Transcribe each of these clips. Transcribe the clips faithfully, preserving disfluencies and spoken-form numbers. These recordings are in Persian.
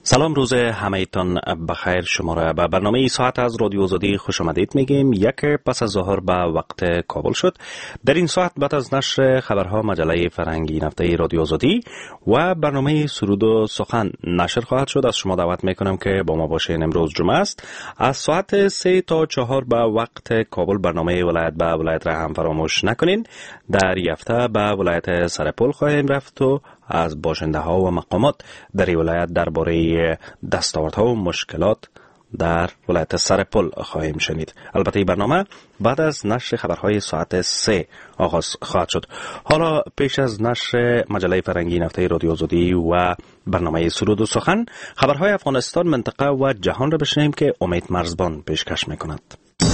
سلام، روز همه‌تان بخیر. شما را به برنامه ساعت از رادیو آزادی خوش آمدید میگیم. یک پس از ظهر به وقت کابل شد. در این ساعت بعد از نشر خبرها مجله فرهنگی نفته رادیو آزادی و برنامه سرود و سخن نشر خواهد شد. از شما دعوت میکنم که با ما باشین. امروز جمعه است. از ساعت سه تا چهار به وقت کابل برنامه ولایت به ولایت را هم فراموش نکنین. در یفته به ولایت سرپل خواهیم رفت و از باشنده ها و مقامات در این ولایت درباره دستاوردها و مشکلات در ولایت سرپل خواهیم شنید. البته این برنامه بعد از نشر خبرهای ساعت سه آغاز خواهد شد. حالا پیش از نشر مجله فرهنگی نفته رادیو آزادی و برنامه سرود و سخن، خبرهای افغانستان، منطقه و جهان را بشنویم که امید مرزبان پیشکش میکند.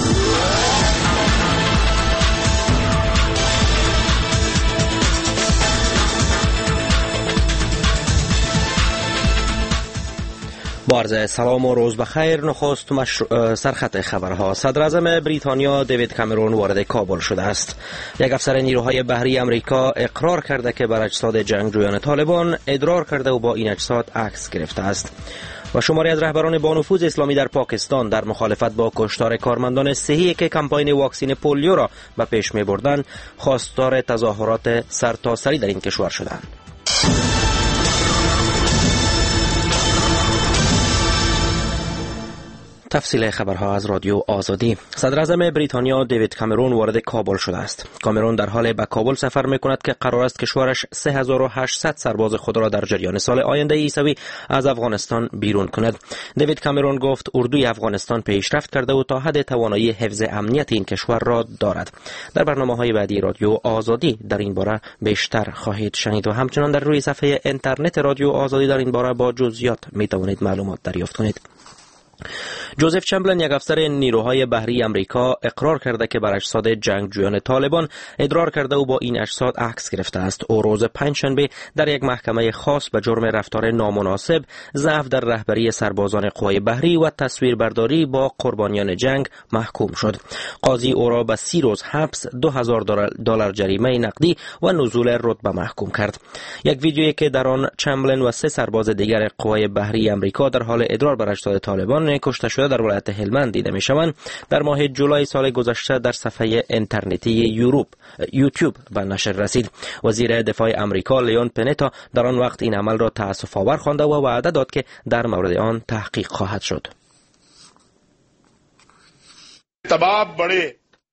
با عرض سلام و روز بخیر. نخست مشروع سرخط خبرها. صدر اعظم بریتانیا دیوید کامرون وارد کابل شده است. یک افسر نیروهای بحری امریکا اقرار کرده که بر اجساد جنگجویان طالبان ادرار کرده و با این اجساد عکس گرفته است. و شماری از رهبران با نفوذ اسلامی در پاکستان در مخالفت با کشتار کارمندان صحی که کمپاین واکسین پولیو را به پیش می بردند خواستار تظاهرات سرتاسری در این کشور شدند. تفصیل خبرها از رادیو آزادی. صدر اعظم بریتانیا دیوید کامرون وارد کابل شده است. کامرون در حال به کابل سفر می‌کند که قرار است کشورش سه هزار و هشتصد سرباز خود را در جریان سال آینده عیسوی از افغانستان بیرون کند. دیوید کامرون گفت اردوی افغانستان پیشرفت کرده و تا حد توانایی حفظ امنیت این کشور را دارد. در برنامه‌های بعدی رادیو آزادی در این باره بیشتر خواهید شنید و همچنان در روی صفحه اینترنت رادیو آزادی در این باره با جزئیات می‌توانید معلومات دریافت کنید. جوزف چمبلن، یک افسر نیروهای بحری امریکا، اقرار کرده که بر اجساد جنگجویان طالبان ادرار کرده و با این اجساد عکس گرفته است. او روز پنجشنبه در یک محکمه خاص به جرم رفتار نامناسب، ضعف در رهبری سربازان قوای بحری و تصویربرداری با قربانیان جنگ محکوم شد. قاضی او را به سی روز حبس، دو هزار دلار جریمه نقدی و نزول رتبه محکوم کرد. یک ویدیویی که در آن چمبلن و سه سرباز دیگر قوای بحری امریکا در حال ادرار بر اجساد طالبان کشته شده در ولایت هلمند دیده می شوند، در ماه جولای سال گذشته در صفحه اینترنتی یوروپ یوتیوب به نشر رسید. وزیر دفاع امریکا لیون پنتا در آن وقت این عمل را تأسف آور خوانده و وعده داد که در مورد آن تحقیق خواهد شد. تباب بڑے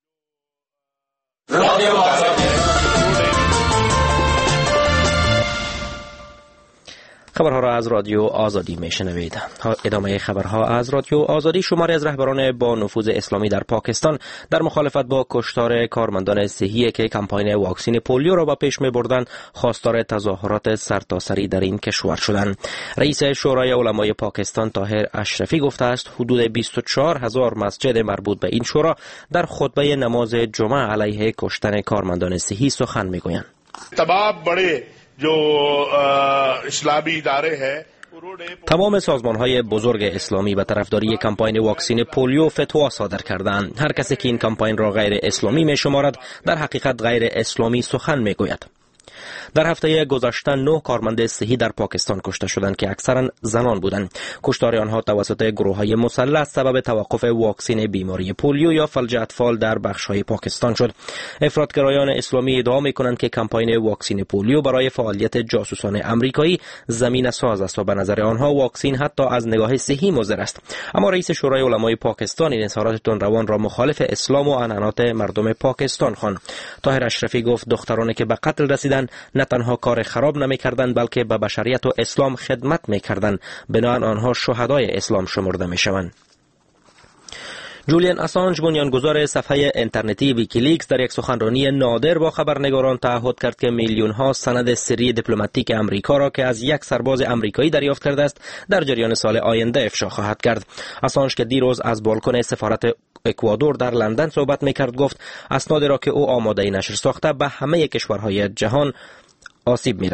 خبرها را از رادیو آزادی میشنوید. ادامه خبرها از رادیو آزادی. شماری از رهبران با نفوذ اسلامی در پاکستان در مخالفت با کشتار کارمندان صحی که کمپاین واکسین پولیو را به پیش می بردند خواستار تظاهرات سرتاسری در این کشور شدند. رئیس شورای علمای پاکستان طاهر اشرفی گفته است حدود بیست و چهار هزار مسجد مربوط به این شورا در خطبه نماز جمعه علیه کشتن کارمندان صحی سخن میگویند. تباب بڑے جو اسلامی ادارے ہیں تمام سازمان‌های بزرگ اسلامی به طرفداری کمپاین واکسین پولیو فتوا صادر کردند. هر کسی که این کمپاین را غیر اسلامی می‌شمارد در حقیقت غیر اسلامی سخن می‌گوید. در هفته گذشته نه کارمند صحی در پاکستان کشته شدند که اکثرا زنان بودند. کشتار آنها توسط گروه‌های مسلح سبب توقف واکسین بیماری پولیو یا فلج اطفال در بخش‌های پاکستان شد. افراطگرایان اسلامی ادعا می‌کنند که کمپاین واکسین پولیو برای فعالیت جاسوسان آمریکایی زمینه ساز است و به نظر آنها واکسین حتی از نگاه صحی مضر است. اما رئیس شورای علمای پاکستان این اظهارات تندروان را مخالف اسلام و عنعنات مردم پاکستان خواند. طاهر اشرفی گفت دخترانی که به قتل رسیدند نه تنها کار خراب نمی‌کردند بلکه به بشریت و اسلام خدمت می‌کردند. بنابراین آنها شهدای اسلام شمرده می‌شوند. جولیان اسانج، بنیانگذار صفحه اینترنتی ویکیلیکس، در یک سخنرانی نادر با خبرنگاران تعهد کرد که میلیون ها سند سری دیپلماتیک امریکا را که از یک سرباز امریکایی دریافت کرده است در جریان سال آینده افشا خواهد کرد. اسانج که دیروز از بالکن سفارت اکوادور در لندن صحبت می‌کرد گفت اسنادی را که او آماده نشر ساخته به همه کشورهای جهان آسیب می‌رساند.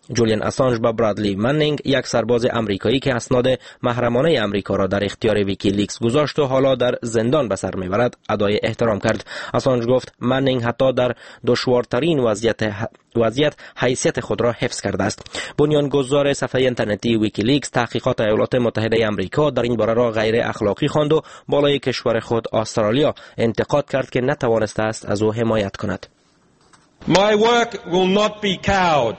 جولیان اسانج و برادلی منینگ، یک سرباز امریکایی که اسناد محرمانه امریکا را در اختیار ویکیلیکس گذاشت و حالا در زندان به سر میبرد، ادای احترام کرد. اسانج گفت منینگ حتی در دشوارترین وضعیت وضعیت حیثیت خود را حفظ کرده است. بنیانگذار صفحه اینترنتی ویکیلیکس تحقیقات ایالات متحده امریکا در این باره را غیر اخلاقی خواند و بالای کشور خود استرالیا انتقاد کرد که نتوانسته است از او حمایت کند. My work will not be cowed.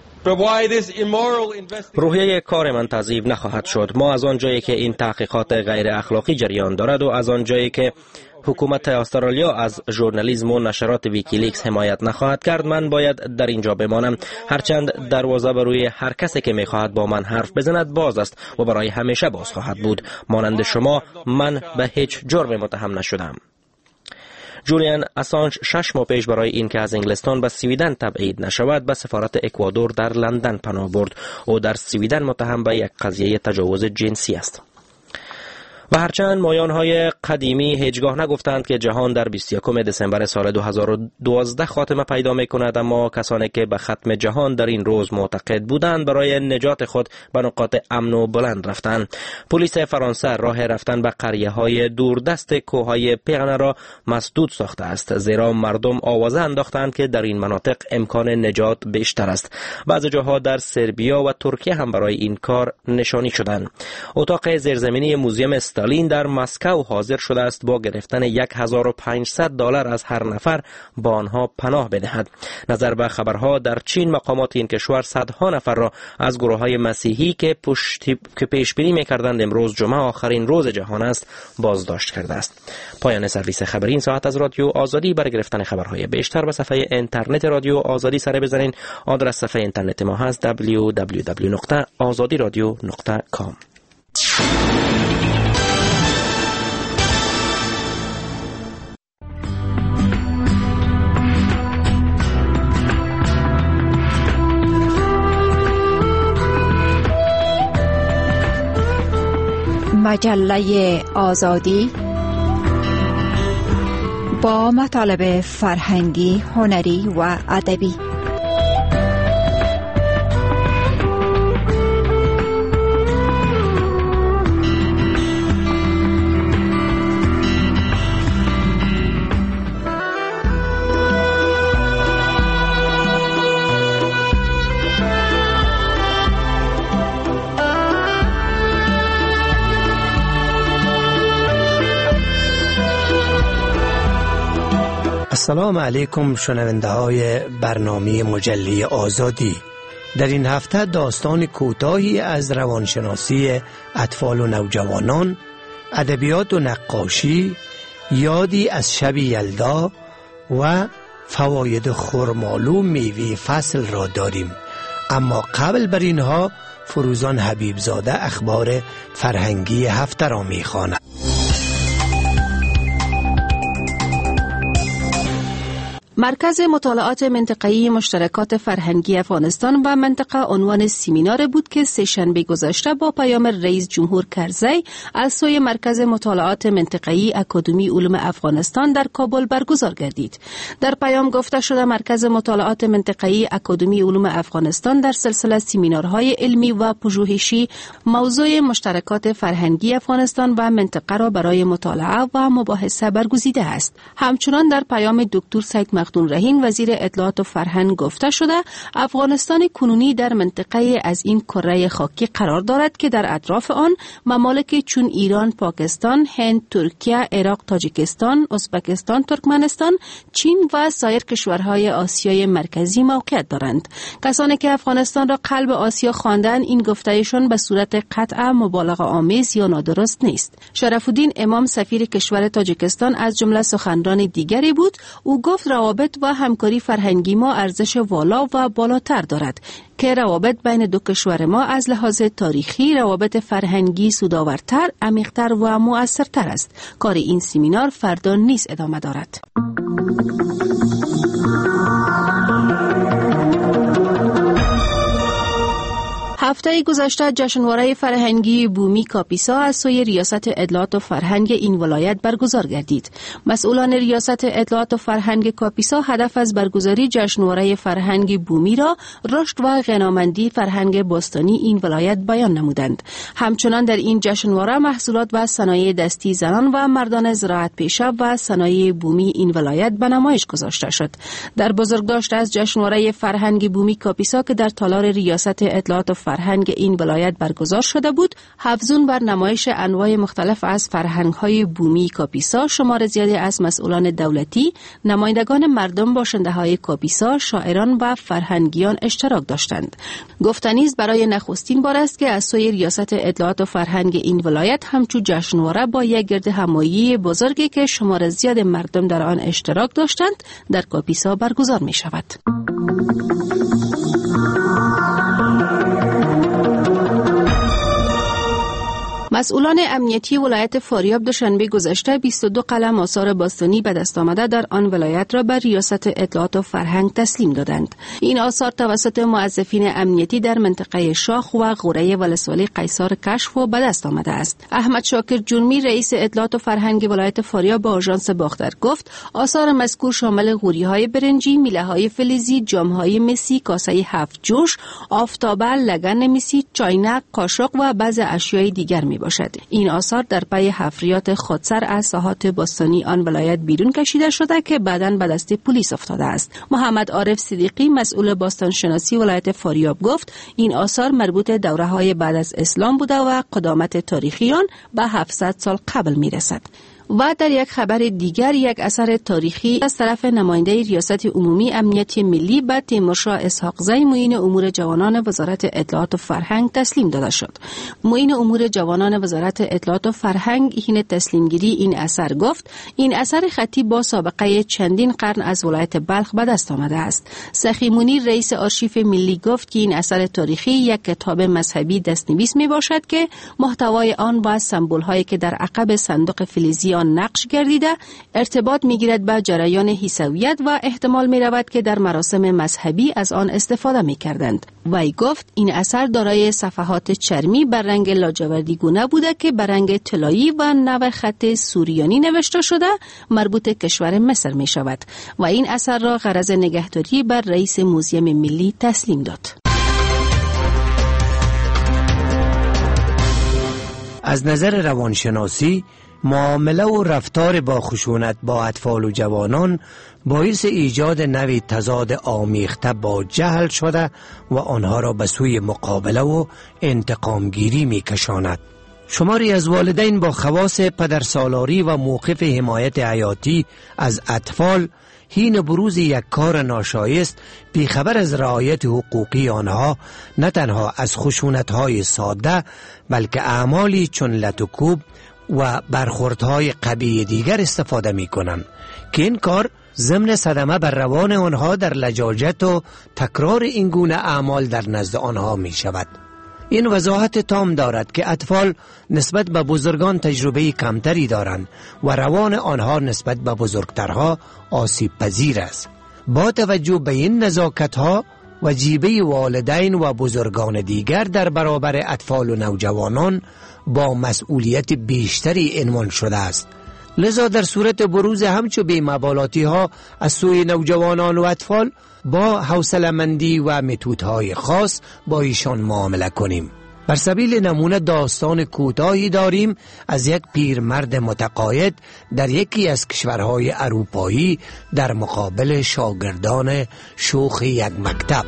روحیه کار من تضعیف نخواهد شد. ما از آن جایی که این تحقیقات غیر اخلاقی جریان دارد و از آن جایی که حکومت استرالیا از ژورنالیسم و نشرات ویکیلیکس حمایت نخواهد کرد، من باید در اینجا بمانم. هرچند دروازه بر روی هر کسی که میخواهد با من حرف بزند باز است و برای همیشه باز خواهد بود. مانند شما من به هیچ جرم متهم نشدم. جولیان اسانج شش ماه پیش برای اینکه از انگلستان به سویدن تبعید نشود به سفارت اکوادور در لندن پناه برد. او در سویدن متهم به یک قضیه تجاوز جنسی است. و هرچند مایانهای قدیمی هیچگاه نگفتند که جهان در بیست و یکم دسامبر سال دو هزار و دوازده خاتمه پیدا می کند، اما کسانی که به ختم جهان در این روز معتقد بودند برای نجات خود به نقاط امن و بلند رفتند. پلیس فرانسه راه رفتن به قریه های دوردست کوههای پیغنه را مسدود ساخته است، زیرا مردم آوازه انداختند که در این مناطق امکان نجات بیشتر است. بعضی جاها در سربیا و ترکیه هم برای این کار نشانی شدند. اتاق زیرزمینی موزیم استالین در مسکو حاضر شده است با گرفتن هزار و پانصد دلار از هر نفر با آنها پناه بدهد. نظر به خبرها در چین، مقامات این کشور صدها نفر را از گروه‌های مسیحی که پشتی که پیش بینی می‌کردند امروز جمعه آخرین روز جهان است بازداشت کرده است. پایان سرویس خبری این ساعت از رادیو آزادی. برای گرفتن خبرهای بیشتر به صفحه اینترنت رادیو آزادی سر بزنین. آدرس صفحه اینترنت ما هست دبلیو دبلیو دبلیو نقطه آزادی رادیو نقطه کام. مجله آزادی با مطالب فرهنگی، هنری و ادبی. السلام علیکم شنونده های برنامه مجله آزادی. در این هفته داستان کوتاهی از روانشناسی اطفال و نوجوانان، ادبیات و نقاشی، یادی از شب یلدا و فواید خرمالو میوه فصل را داریم. اما قبل بر اینها فروزان حبیبزاده اخبار فرهنگی هفته را میخواند. مرکز مطالعات منطقه‌ای مشترکات فرهنگی افغانستان و منطقه عنوان سمینار بود که سه‌شنبه گذشته با پیام رئیس جمهور کرزی از سوی مرکز مطالعات منطقه‌ای اکادمی علوم افغانستان در کابل برگزار گردید. در پیام گفته شده مرکز مطالعات منطقه‌ای اکادمی علوم افغانستان در سلسله سمینارهای علمی و پژوهشی موضوع مشترکات فرهنگی افغانستان و منطقه را برای مطالعه و مباحثه برگزیده است. همچنان در پیام دکتر سید مخدوم رهین وزیر اطلاعات و فرهنگ گفته شده افغانستان کنونی در منطقه از این کره خاکی قرار دارد که در اطراف آن ممالک چون ایران، پاکستان، هند، ترکیه، عراق، تاجیکستان، ازبکستان، ترکمنستان، چین و سایر کشورهای آسیای مرکزی موقعیت دارند. کسانی که افغانستان را قلب آسیا خواندند این گفتهشان به صورت قطع مبالغه آمیز یا نادرست نیست. شرف الدین امام سفیر کشور تاجیکستان از جمله سخنران دیگری بود. او گفت روابط و همکاری فرهنگی ما ارزش والا و بالاتر دارد که روابط بین دو کشور ما از لحاظ تاریخی روابط فرهنگی سودآورتر، عمیق‌تر و مؤثرتر است. کار این سمینار فردا نیز ادامه دارد. هفته گذشته جشنواره فرهنگی بومی کاپیسا از سوی ریاست اطلاعات و فرهنگ این ولایت برگزار گردید. مسئولان ریاست اطلاعات و فرهنگ کاپیسا هدف از برگزاری جشنواره فرهنگ بومی را رشد و غنامندی فرهنگ باستانی این ولایت بیان نمودند. همچنان در این جشنواره محصولات و صنایع دستی زنان و مردان زراعت پیشه و صنایع بومی این ولایت به نمایش گذاشته شد. در بزرگداشت از جشنواره فرهنگ بومی کاپیسا که در تالار ریاست اطلاعات و فرهنگ این ولایت برگزار شده بود، افزون بر نمایش انواع مختلف از فرهنگ‌های بومی کاپیسا، شمار زیادی از مسئولان دولتی، نمایندگان مردم، باشنده‌های کاپیسا، شاعران و فرهنگیان اشتراک داشتند. گفتنی است برای نخستین بار است که از سوی ریاست اطلاعات و فرهنگ این ولایت همچون جشنواره با یک گرد همایی بزرگی که شمار زیاد مردم در آن اشتراک داشتند در کاپیسا برگزار می شود. مسئولان امنیتی ولایت فاریاب دوشنبه گذشته بیست و دو قلم آثار باستانی به دست آمده در آن ولایت را به ریاست اطلاعات و فرهنگ تسلیم دادند. این آثار توسط موظفین امنیتی در منطقه شاخ و غوره ولسوالی قیصر کشف و به دست آمده است. احمد شاکر جرمی رئیس اطلاعات و فرهنگ ولایت فاریاب به آژانس باختر گفت آثار مذکور شامل غوری‌های برنجی، میله‌های فلزی، جام‌های مسی، کاسه هفت جوش، آفتابه، لگن مسی، چاینک، قاشق و بعضی اشیاء دیگر می باشد. این آثار در پی حفریات خودسر از ساحات باستانی آن ولایت بیرون کشیده شده که بعداً به دست پلیس افتاده است. محمد عارف صدیقی مسئول باستان شناسی ولایت فاریاب گفت این آثار مربوط دوره‌های بعد از اسلام بوده و قدامت تاریخی آن به هفتصد سال قبل میرسد. و در یک خبر دیگر یک اثر تاریخی از طرف نماینده ریاست عمومی امنیت ملی به تیمورشاه اسحاقزی معین امور جوانان وزارت اطلاعات و فرهنگ تسلیم داده شد. معین امور جوانان وزارت اطلاعات و فرهنگ حین تسلیمگیری این اثر گفت این اثر خطی با سابقه چندین قرن از ولایت بلخ به دست آمده است. سخی منیر رئیس آرشیف ملی گفت که این اثر تاریخی یک کتاب مذهبی دستنویس می باشد که محتوای آن با سمبل هایی که در عقب صندوق فلزی آن نقش گردیده ارتباط میگیرد به جریان عیسویت و احتمال می رود که در مراسم مذهبی از آن استفاده می کردند. وی گفت این اثر دارای صفحات چرمی بر رنگ لاجوردی گونه بوده که بر رنگ طلایی و نو خط سوریانی نوشته شده مربوط کشور مصر می شود و این اثر را غرض نگهداری بر رئیس موزیم ملی تسلیم داد. از نظر روانشناسی معامله و رفتار با خشونت با اطفال و جوانان باعث ایجاد نوعی تضاد آمیخته با جهل شده و آنها را به سوی مقابله و انتقامگیری می کشاند. شماری از والدین با خواص پدرسالاری و موقف حمایت حیاتی از اطفال حین بروز یک کار ناشایست بیخبر از رعایت حقوقی آنها نه تنها از خشونت‌های ساده بلکه اعمالی چون لت و کوب و برخوردهای قبیح دیگر استفاده می کنند که این کار ضمن صدمه بر روان آنها در لجاجت و تکرار این گونه اعمال در نزد آنها می شود. این وضاحت تام دارد که اطفال نسبت به بزرگان تجربه کمتری دارند و روان آنها نسبت به بزرگترها آسیب پذیر است. با توجه به این نزاکت‌ها وجیبه والدین و بزرگان دیگر در برابر اطفال و نوجوانان با مسئولیت بیشتری عنوان شده است. لذا در صورت بروز همچو بی‌مبالاتی ها از سوی نوجوانان و اطفال با حوصله‌مندی و متودهای خاص با ایشان معامله کنیم. بر سبیل نمونه داستان کوتاهی داریم از یک پیرمرد متقاعد در یکی از کشورهای اروپایی در مقابل شاگردان شوخ یک مکتب.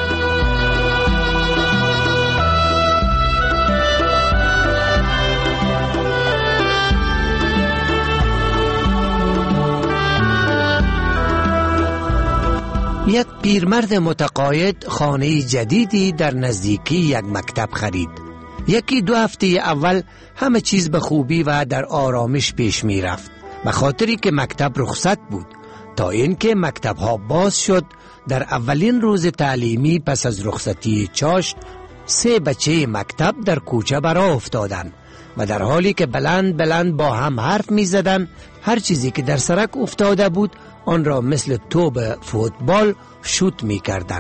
یک پیرمرد متقاعد خانه جدیدی در نزدیکی یک مکتب خرید. یکی دو هفته اول همه چیز به خوبی و در آرامش پیش می رفت به خاطری که مکتب رخصت بود تا اینکه مکتب ها باز شد. در اولین روز تعلیمی پس از رخصتی چاشت سه بچه مکتب در کوچه برآ افتادند و در حالی که بلند بلند با هم حرف می زدن هر چیزی که در سرک افتاده بود آن را مثل توپ فوتبال شوت می کردن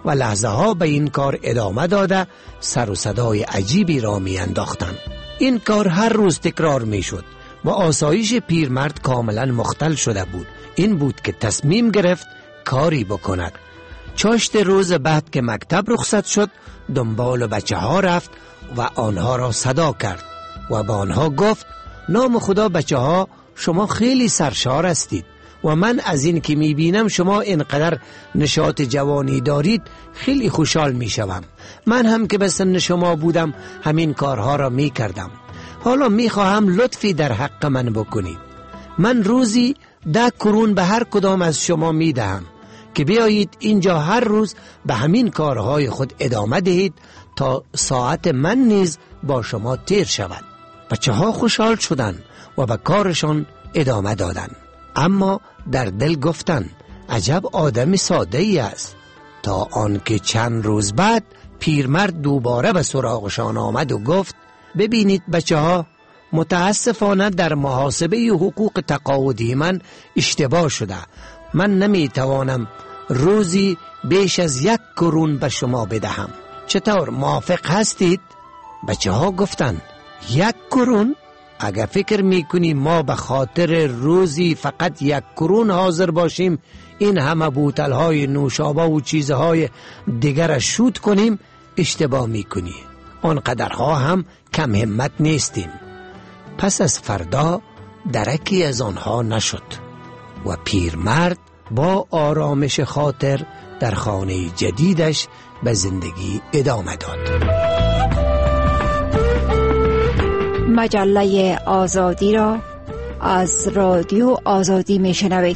و لحظه ها به این کار ادامه داده سر و صدای عجیبی را می انداختند. این کار هر روز تکرار می شد و آسایش پیرمرد کاملا مختل شده بود. این بود که تصمیم گرفت کاری بکند. چاشت روز بعد که مکتب رخصت شد دنبال بچه ها رفت و آنها را صدا کرد و با آنها گفت نام خدا بچه ها، شما خیلی سرشار هستید و من از این که می بینم شما اینقدر نشاط جوانی دارید خیلی خوشحال می شوم. من هم که به سن شما بودم همین کارها را می کردم. حالا می خواهم لطفی در حق من بکنید. من روزی ده کرون به هر کدام از شما می دهم که بیایید اینجا هر روز به همین کارهای خود ادامه دهید تا ساعت من نیز با شما تیر شود. بچه ها خوشحال شدند و به کارشان ادامه دادند. اما در دل گفتند عجب آدم ساده ای است. تا آنکه چند روز بعد پیرمرد دوباره به سراغشان آمد و گفت ببینید بچه ها، متاسفانه در محاسبه حقوق تقاعدی من اشتباه شده. من نمی توانم روزی بیش از یک کرون به شما بدهم. چطور، موافق هستید؟ بچه ها گفتند یک کرون؟ اگر فکر میکنی ما به خاطر روزی فقط یک کرون حاضر باشیم این همه بوتل های نوشابه و چیزهای دیگر شوت کنیم، اشتباه میکنی. آنقدرها هم کم همت نیستیم. پس از فردا درکی از آنها نشد و پیرمرد با آرامش خاطر در خانه جدیدش به زندگی ادامه داد. مجله آزادی را از رادیو آزادی میشنوید.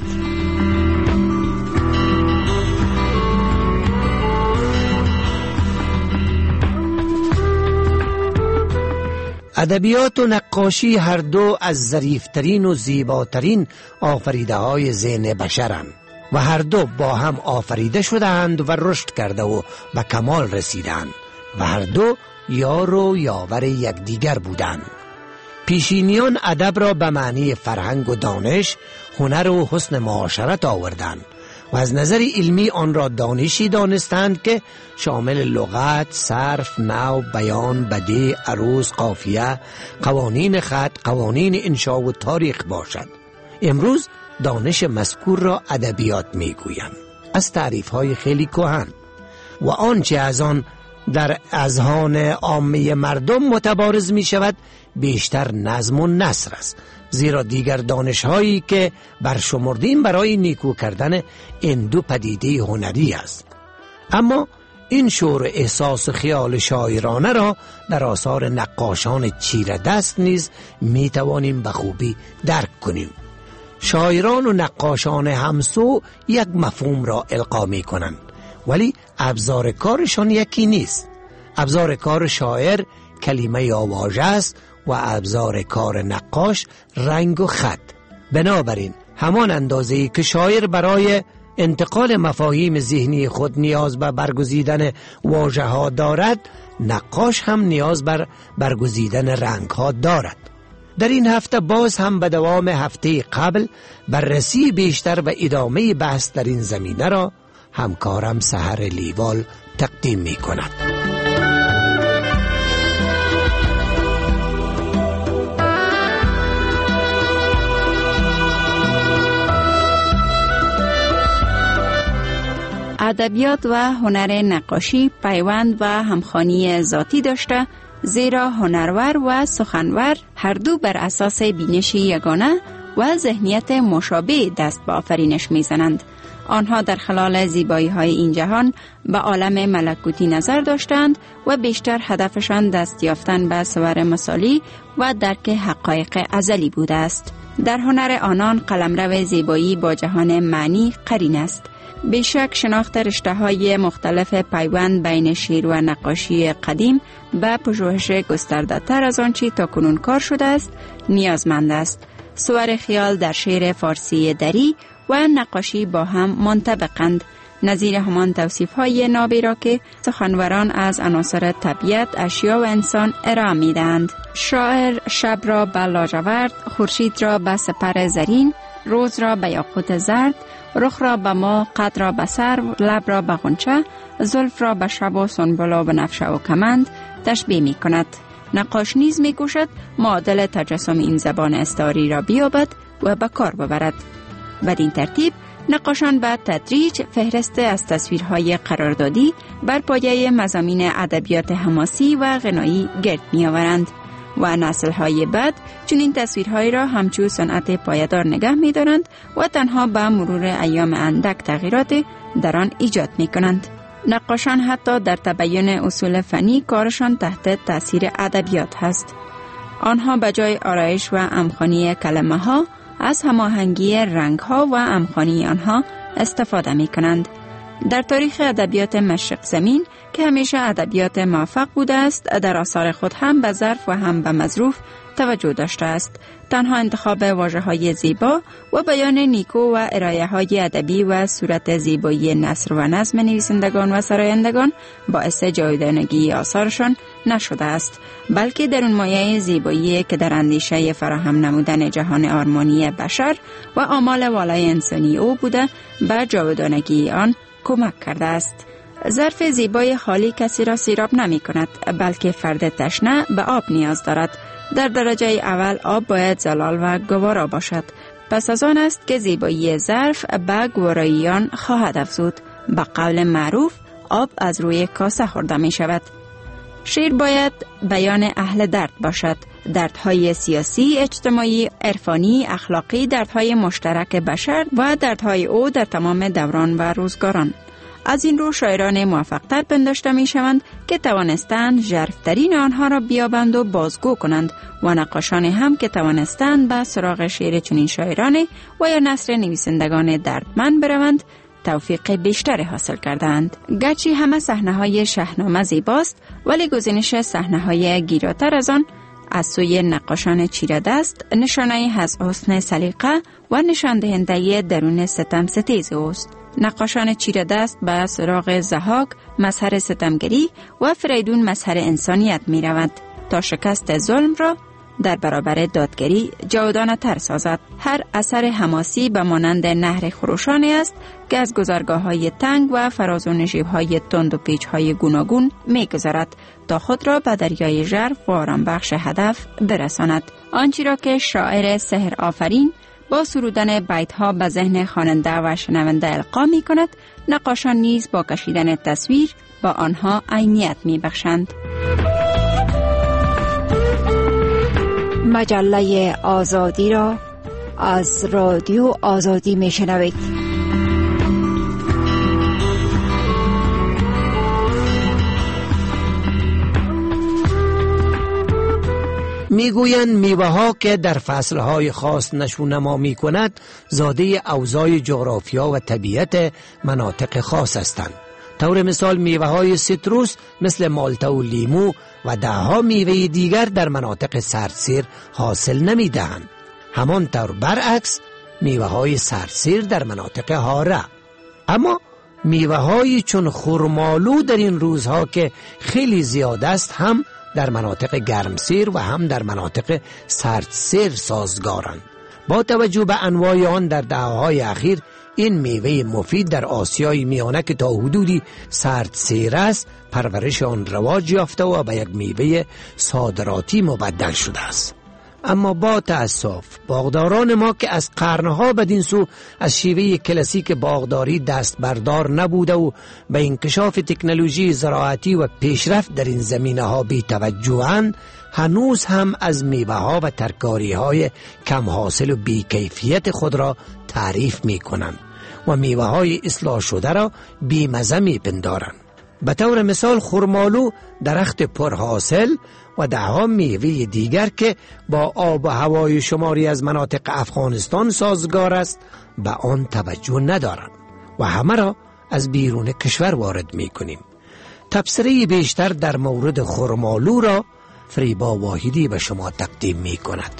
ادبیات و نقاشی هر دو از ظریفترین و زیباترین آفریده های ذهن بشرند و هر دو با هم آفریده شدند و رشد کرده و به کمال رسیدند و هر دو یار و یاور یکدیگر بودند. پیشینیان ادب را به معنی فرهنگ و دانش، هنر و حسن معاشرت آوردند و از نظر علمی آن را دانشی دانستند که شامل لغت، صرف، نحو، بیان، بدیع، عروض، قافیه، قوانین خط، قوانین انشا و تاریخ باشد. امروز دانش مذکور را ادبیات میگویند، از تعریف‌های خیلی کهن و آنچه از آن در اذهان عامه مردم متبارز می شود بیشتر نظم و نثر است، زیرا دیگر دانش‌هایی که برشمردیم برای نیکو کردن این دو پدیده هنری است. اما این شور و احساس خیال شاعرانه را در آثار نقاشان چیره دست نیز می توانیم به خوبی درک کنیم. شاعران و نقاشان همسو یک مفهوم را القا می کنند، ولی ابزار کارشان یکی نیست. ابزار کار شاعر کلمه یا واژه است و ابزار کار نقاش رنگ و خط. بنابراین همان اندازه‌ای که شاعر برای انتقال مفاهیم ذهنی خود نیاز به برگزیدن واژه ها دارد، نقاش هم نیاز بر برگزیدن رنگ ها دارد. در این هفته باز هم به دوام هفته قبل بررسی بیشتر و ادامه بحث در این زمینه را همکارم سحر لیوال تقدیم می کند. ادبیات و هنر نقاشی پیوند و همخوانی ذاتی داشته، زیرا هنرور و سخنور هر دو بر اساس بینش یگانه و ذهنیت مشابه دست به آفرینش میزنند. آنها در خلال زیبایی های این جهان به عالم ملکوتی نظر داشتند و بیشتر هدفشان دست یافتن به صور مثالی و درک حقایق ازلی بوده است. در هنر آنان قلمرو زیبایی با جهان معنی قرین است. بیشک شناخت رشته‌های مختلف پیوند بین شعر و نقاشی قدیم به پژوهش گسترده تر از آنچه تاکنون کار شده است نیازمند است. صور خیال در شعر فارسی دری و نقاشی با هم منطبقند، نظیر همان توصیف‌های نابی را که سخنوران از عناصر طبیعت، اشیا و انسان ارائه می‌دهند. شاعر شب را به لاجورد، خورشید را به سپر زرین، روز را به یاقوت زرد رخ را به ما، قد را به سرو، لب را به غنچه، زلف را به شب و سنبل و بنفشه و کمند تشبیه می کند. نقاش نیز می کوشد معادل تجسم این زبان استعاری را بیابد و به کار ببرد. بدین ترتیب نقاشان به تدریج فهرست از تصویرهای قراردادی بر پایه مضامین ادبیات حماسی و غنایی گرد می آورند و نسل‌های بعد چون این تصویرهای را همچون صنعت پایدار نگه می دارند و تنها به مرور ایام اندک تغییرات در آن ایجاد می کنند. نقاشان حتی در تبیین اصول فنی کارشان تحت تاثیر ادبیات هست. آنها به جای آرایش و امخانی کلمه ها از هماهنگی رنگ ها و امخانی آنها استفاده می کنند. در تاریخ ادبیات مشرق زمین که همیشه ادبیات موفق بوده است، در آثار خود هم به ظرف و هم به مظروف توجه داشته است. تنها انتخاب واژه‌های زیبا و بیان نیکو و ارائه های ادبی و صورت زیبایی نثر و نظم نویسندگان و سرایندگان باعث جاودانگی آثارشان نشده است، بلکه در اون مایه زیبایی که در اندیشه فراهم نمودن جهان آرمانی بشر و آمال والای انسانی او بوده به جاودانگی آن کمک کرده است. ظرف زیبای خالی کسی را سیراب نمی کند، بلکه فرد تشنه به آب نیاز دارد. در درجه اول آب باید زلال و گوارا باشد. پس از آن است که زیبایی ظرف به گواراییان خواهد افزود. به قول معروف آب از روی کاسه خورده می شود. شعر باید بیان اهل درد باشد. دردهای سیاسی، اجتماعی، عرفانی، اخلاقی، دردهای مشترک بشر و دردهای او در تمام دوران و روزگاران. از این رو شاعران موفق‌تر پنداشته می شوند که توانستند ژرف‌ترین آنها را بیابند و بازگو کنند و نقاشان هم که توانستند به سراغ شعر چنین شاعران و یا نثر نویسندگان دردمند بروند توفیق بیشتر حاصل کردند. گرچه همه صحنه‌های شاهنامه زیباست، ولی گزینش صحنه‌های گیراتر از آن از سوی نقاشان چیره دست نشانه از حسن سلیقه و نشان دهنده درون ستم ستیز اوست. نقاشان چیره دست به سراغ ضحاک مظهر ستمگری و فریدون مظهر انسانیت می روند تا شکست ظلم را در برابر دادگری جاودانه تر سازد. هر اثر حماسی به مانند نهر خروشانی است که از گذرگاه های تنگ و فراز و نشیب های تند و پیچ های گوناگون می گذارد تا خود را به دریای ژرف و آرام بخش هدف برساند. آنچه را که شاعر سحر آفرین با سرودن بیت ها به ذهن خواننده و شنونده القا می کند، نقاشان نیز با کشیدن تصویر با آنها عینیت می بخشند. مجله آزادی را از رادیو آزادی می شنوید. میگویند میوه ها که در فصل های خاص نشونما می کند زاده اوضاع جغرافیا و طبیعت مناطق خاص هستند. طور مثال میوه های سیتروس مثل مالتا و لیمو و دهها میوه دیگر در مناطق سردسیر حاصل نمی دهند. همان طور برعکس میوه های سردسیر در مناطق حاره. اما میوه های چون خرمالو در این روزها که خیلی زیاد است هم در مناطق گرمسیر و هم در مناطق سردسیر سازگارند. با توجه به انواع آن در دهه‌های اخیر این میوه مفید در آسیای میانه که تا حدودی سردسیر است پرورش آن رواج یافته و به یک میوه صادراتی مبدل شده است. اما با تأسف باغداران ما که از قرنها بدین سو از شیوه کلاسیک باغداری دست بردار نبوده و به انکشاف تکنولوژی زراعتی و پیشرفت در این زمینه ها بی توجهند، هنوز هم از میوه ها و ترکاری های کم حاصل و بی کیفیت خود را تعریف می کنند و میوه های اصلاح شده را بی مزه می پندارند. به طور مثال خرمالو درخت پرحاصل و دهها میوه دیگر که با آب و هوای شماری از مناطق افغانستان سازگار است به آن توجه ندارند و همه را از بیرون کشور وارد می کنیم. تبصره بیشتر در مورد خرمالو را فریبا واحدی به شما تقدیم می کند.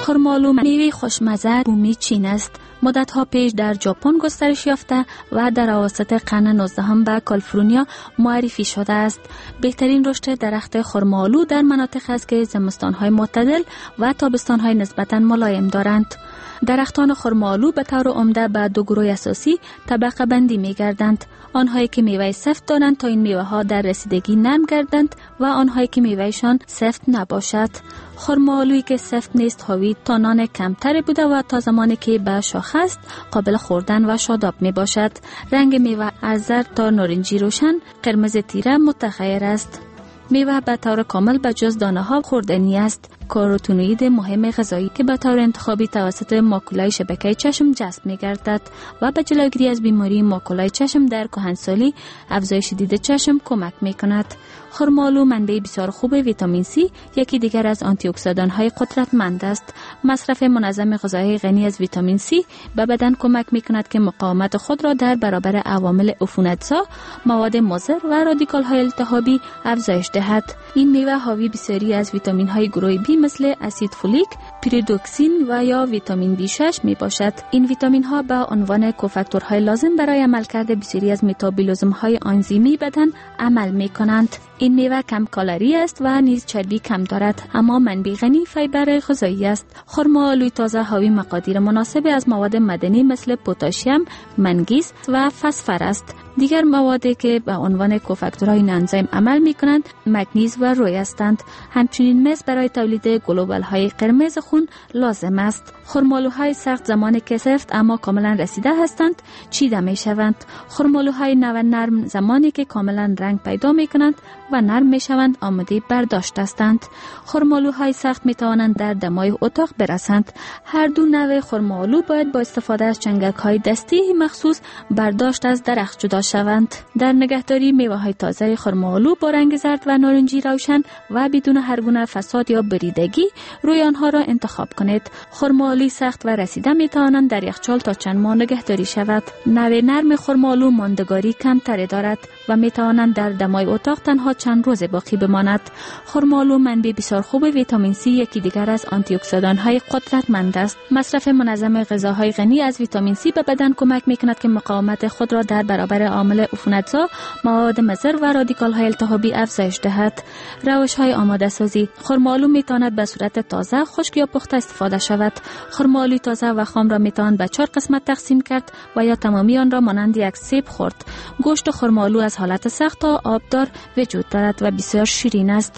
خرمالو میوه خوشمزه بومی چین است. مدت‌ها پیش در ژاپن گسترش یافته و در اواسط قرن نوزدهم به کالیفرنیا معرفی شده است. بهترین رشد درخت خرمالو در مناطق است که زمستان‌های معتدل و تابستان‌های نسبتاً ملایم دارند. درختان خرمالو به طور عمده به دو گروه اساسی طبقه بندی می گردند. آنهایی که میوه سفت دارند تا این میوه ها در رسیدگی نرم گردند و آنهایی که میوهشان سفت نباشد. خرمالویی که سفت نیست حاوی تانان کمتری بوده و تا زمانی که به شاخه است قابل خوردن و شاداب می باشد. رنگ میوه از زرد تا نارنجی روشن، قرمز تیره متغیر است. میوه به طور کامل به جز دانه ها خوردنی است. کاروتینوئید مهم غذایی که به طور انتخابی توسط ماکولای شبکه چشم جذب می‌گردد و به جلوگیری از بیماری ماکولای چشم در کهنسالی، افزایش دید چشم کمک می‌کند. خرمالو منبع بسیار خوب ویتامین سی، یکی دیگر از آنتی اکسیدان‌های قدرتمند است. مصرف منظم غذاهای غنی از ویتامین سی به بدن کمک می‌کند که مقاومت خود را در برابر عوامل عفونت‌زا، مواد مضر و رادیکال‌های التهابی افزایش دهد. این میوه حاوی بسیاری از ویتامین‌های گروه بی مثل اسید فولیک، پیریدوکسین و یا ویتامین بی شش می باشد. این ویتامین ها به عنوان کوفاکتورهای لازم برای عملکرد بسیاری از متابولیسم های آنزیمی بدن عمل می کنند. این میوه کم کالری است و نیز چربی کم دارد، اما منبع غنی فیبر غذایی است. خرمالوی تازه حاوی مقادیر مناسب از مواد معدنی مثل پتاسیم، منگیز و فسفر است. دیگر موادی که به عنوان کوفاکتورهای این انزیم عمل می کنند مگنیز و روی هستند. همچنین مس برای تولید گلوبول های قرمز خون لازم است. خرمالوهای سخت زمانی که سفت اما کاملا رسیده هستند چیده می شوند. خرمالوهای نو نرم زمانی که کاملا رنگ پیدا می کنند و نرم می شوند آماده برداشت هستند. خرمالوهای سخت می توانند در دمای اتاق برسند. هر دو نوع خرمالو باید با استفاده از چنگک های دستی مخصوص برداشت از درخت جدا شوند. در نگهداری میوه های تازه خرمالو با رنگ زرد و نارنجی روشن و بدون هر گونه فساد یا بریدگی روی آنها را انتخاب کنید. خرمالوی سخت و رسیده می توانند در یخچال تا چند ماه نگهداری شود. نوع نرم خرمالو ماندگاری کمتری دارد و می توانند در دمای اتاق تنها چند روز باقی بماند. خرمالو منبع بسیار خوب ویتامین سی، یکی دیگر از آنتی اکسیدان‌های قدرتمند است. مصرف منظم غذاهای غنی از ویتامین سی به بدن کمک می کند که مقاومت خود را در برابر عامل عفونت‌زا، مواد مضر و رادیکال‌های التهابی افزایش دهد. روش‌های آماده سازی: خرمالو می تواند به صورت تازه، خشک یا پخته استفاده شود. خرمالوی تازه و خام را می توان به چهار قسمت تقسیم کرد و یا تمامی آن را مانند یک سیب خورد. گوشت خرمالو از حالت سخت تا آبدار وجود دارد و بسیار شیرین است.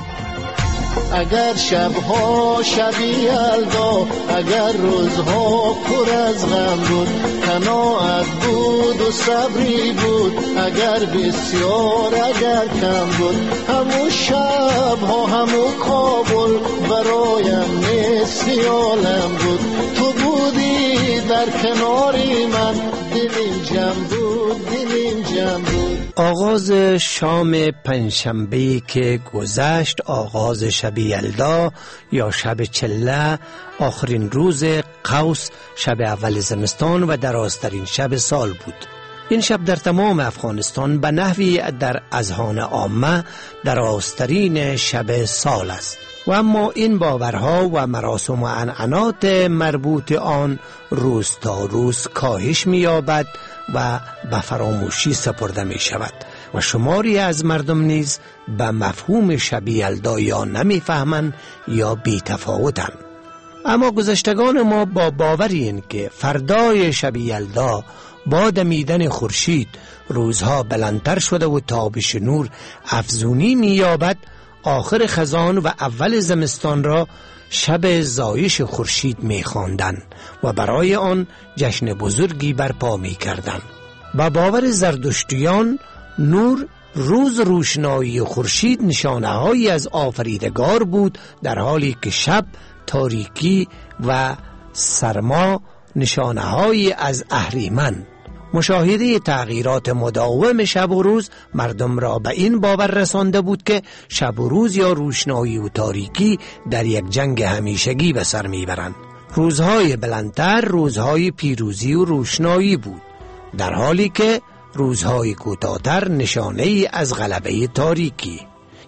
اگر شبها شبی یلدا، اگر روزها پر از غم بود، قناعت بود و صبری بود، اگر بسیار اگر کم بود، همون شبها همون کابل برایم نصف عالم بود. تو بودی در کناری من، دلیم جمع بود، دلیم جمع بود. آغاز شام پنجشنبه که گذشت، آغاز شب یلدا یا شب چله، آخرین روز قوس، شب اول زمستان و درازترین شب سال بود. این شب در تمام افغانستان به نحوی در اذهان عامه درازترین شب سال است. و اما این باورها و مراسم و عنعنات مربوط آن روز تا روز کاهش می‌یابد و به فراموشی سپرده می شود و شماری از مردم نیز به مفهوم شب یلدا یا نمی فهمند یا بی تفاوتند. اما گذشتگان ما با باوری این که فردای شب یلدا با دمیدن خورشید روزها بلندتر شده و تابش نور افزونی می یابد، آخر خزان و اول زمستان را شب زایش خورشید می خواندند و برای آن جشن بزرگی برپا می کردند. با باور زردشتیان نور، روز، روشنایی خورشید نشانه هایی از آفریدگار بود، در حالی که شب، تاریکی و سرما نشانه هایی از اهریمن. مشاهده تغییرات مداوم شب و روز مردم را به این باور رسانده بود که شب و روز یا روشنایی و تاریکی در یک جنگ همیشگی به سر میبرند. روزهای بلندتر روزهای پیروزی و روشنایی بود، در حالی که روزهای کوتاه‌تر نشانه ای از غلبه تاریکی.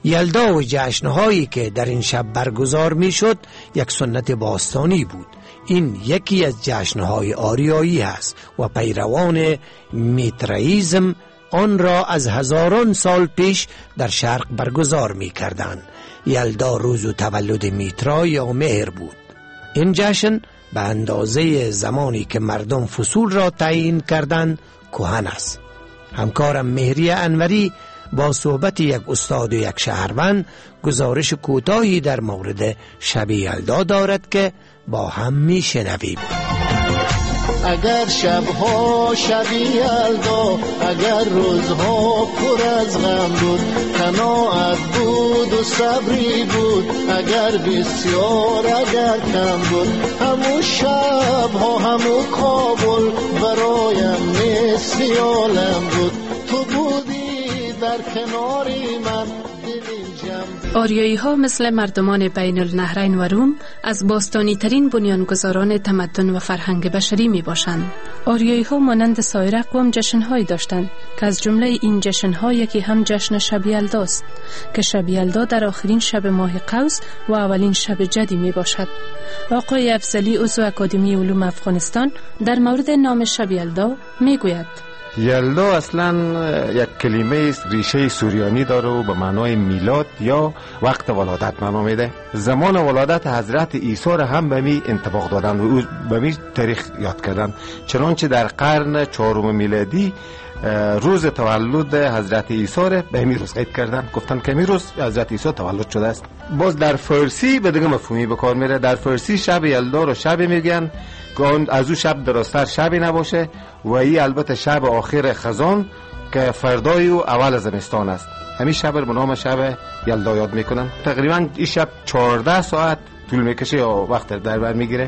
یلدا و جشنهایی که در این شب برگزار می شد یک سنت باستانی بود. این یکی از جشنهای آریایی است و پیروان میترائیسم آن را از هزاران سال پیش در شرق برگزار می کردند. یلدا روز تولد میترا یا مهر بود. این جشن به اندازه زمانی که مردم فصول را تعیین کردند کهن است. همکارم مهری انوری با صحبت یک استاد و یک شهروند گزارش کوتاهی در مورد شب یلدا دارد که با هم می شنویم. اگر شبها شبی یلدا، اگر روزها پر از غم بود، قناعت بود و صبری بود، اگر بسیار اگر کم بود، همون شبها همون کابل برایم مثل عالم بود. تو بودی در کناری من. آریایی ها مثل مردمان بین النهرین و روم از باستانی ترین بنیانگذاران تمدن و فرهنگ بشری می باشند. آریایی ها مانند سایر اقوام جشن هایی داشتند که از جمله این جشن ها یکی هم جشن شب یلدا است که شب یلدا در آخرین شب ماه قوس و اولین شب جدی می باشد. آقای افضلی عضو اکادمی علوم افغانستان در مورد نام شب یلدا می گوید: یلدا اصلا یک کلمه ریشه سوریانی داره و به معنای میلاد یا وقت ولادت معنا میده. زمان ولادت حضرت عیسی را هم به می انطباق دادن و به می تاریخ یاد کردن، چنانچه در قرن چهارم میلادی روز تولد حضرت عیسی را به می روز قید کردن، گفتن که می روز حضرت عیسی تولد شده است. باز در فارسی به دیگه مفهومی به کار میره. در فارسی شب یلدا رو شب میگن که از او شب درستر شبی نباشه و این البته شب آخر خزان که فردای و اول زمستان است. همین شب رو به نام شب یلدا یاد میکنن. تقریبا این شب چهارده ساعت طول میکشه یا وقت در بر میگیره.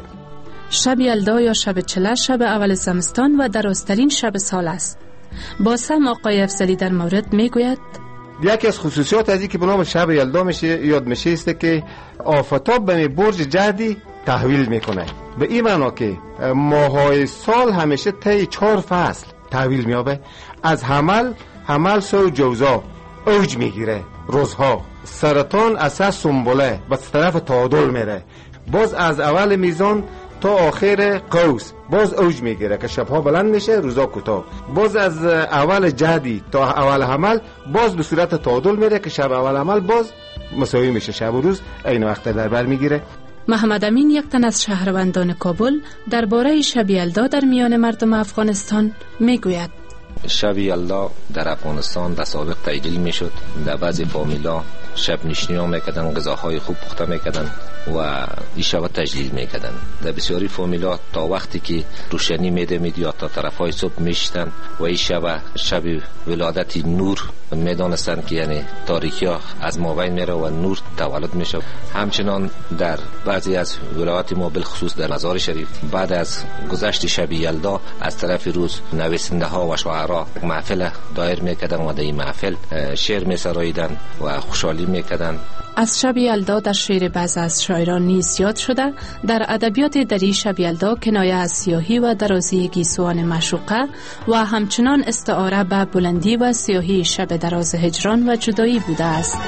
شب یلدا یا شب چله شب اول زمستان و درازترین شب سال است. باز هم آقای افضلی در مورد میگوید: یکی از خصوصیات از این که به نام شب یلدا میشه یاد میشه است که آفتاب به برج جدی تحویل میکنه. به این معنا که ماهای سال همیشه طی چهار فصل تحویل میابه. از حمل حمل سو جوزا اوج میگیره، روزها سرطان اساس سنبله به طرف تعادل میره. باز از اول میزان تا آخر قوس باز اوج میگیره که شبها بلند میشه روزا کوتاه. باز از اول جدی تا اول حمل باز به صورت تعادل میره که شب اول حمل باز مساوی میشه، شب و روز عین وقت در بر میگیره. محمد امین، یک تن از شهروندان کابل، درباره شب یلدا در میان مردم افغانستان میگوید: شب یلدا در افغانستان در سابق تجلیل میشد. در بعضی فامیلا شب نشینی ها میکردن، غذاهای خوب پخته میکردن و این شب تجلیل میکردن. در بسیاری فامیلا تا وقتی که روشنی میده میدی یا تا طرف های صبح میشتن و این شب شب ولادت نور میدانستن که یعنی تاریکی ها از ما بین میره و نور تولد میشه. همچنان در بعضی از ولایات ما بالخصوص در مزار شریف بعد از گذشت شب یلدا از طرف روز نویسنده ها و شاعرها محفل دایر میکردن و در این محفل شعر میسراییدن و خوشحالی میکردن. از شب یلدا در شعر بعض از شاعران نیز یاد شده. در ادبیات دری شب یلدا کنایه از سیاهی و درازی گیسوان معشوقه و همچنان استعاره به بلندی و سیاهی شب دراز هجران و جدایی بوده است.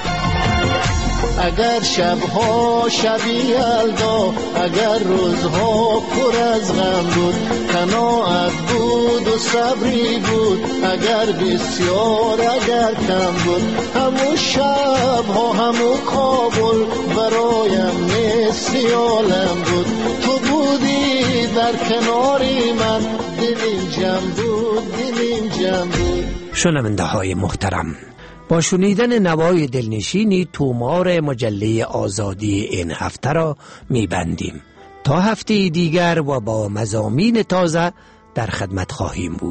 اگر شبها شبی یلدا، اگر روزها پر از غم بود، قناعت بود و صبری بود، اگر بسیار اگر کم بود، همون شبها همون کابل برایم مثل عالم بود. تو بودی در کناری من، دلیم جمع بود دلیم جمع بود. شنونده های محترم، با شنیدن نوای دلنشینی تومار مجله آزادی این هفته را میبندیم. تا هفته دیگر و با مضامین تازه در خدمت خواهیم بود.